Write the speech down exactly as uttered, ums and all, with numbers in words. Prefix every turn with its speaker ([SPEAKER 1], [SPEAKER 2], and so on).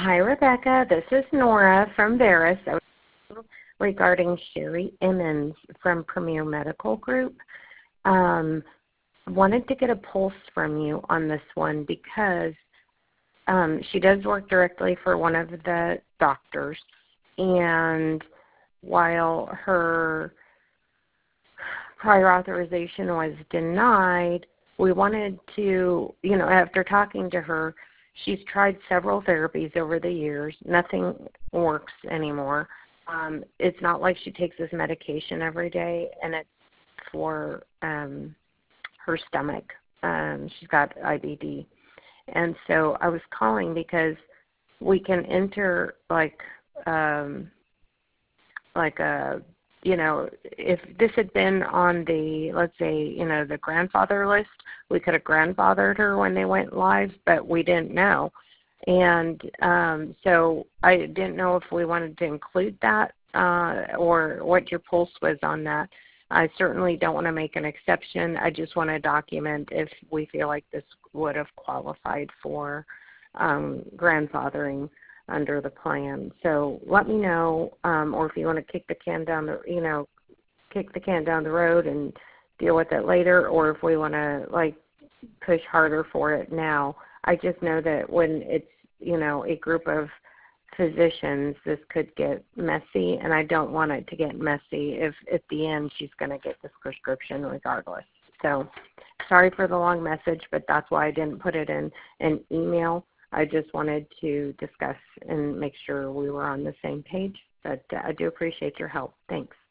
[SPEAKER 1] Hi, Rebecca. This is Nora from Veris regarding Sherry Emmons from Premier Medical Group. Um, wanted to get a pulse from you on this one because um, she does work directly for one of the doctors, and while her prior authorization was denied, we wanted to, you know, after talking to her, she's tried several therapies over the years. Nothing works anymore. Um, it's not like she takes this medication every day, and it's for um, her stomach. Um, she's got I B D. And so I was calling because we can enter like um, like a, you know, if this had been on the, let's say, you know, the grandfather list, we could have grandfathered her when they went live, but we didn't know. And um, so I didn't know if we wanted to include that uh, or what your pulse was on that. I certainly don't want to make an exception. I just want to document if we feel like this would have qualified for um, grandfathering under the plan. So let me know, um, or if you want to kick the can down the, you know, kick the can down the road and deal with it later, or if we want to like push harder for it now. I just know that when it's, you know, a group of physicians, this could get messy, and I don't want it to get messy if at the end she's going to get this prescription regardless. So sorry for the long message, but that's why I didn't put it in an email. I just wanted to discuss and make sure we were on the same page. But uh, I do appreciate your help. Thanks.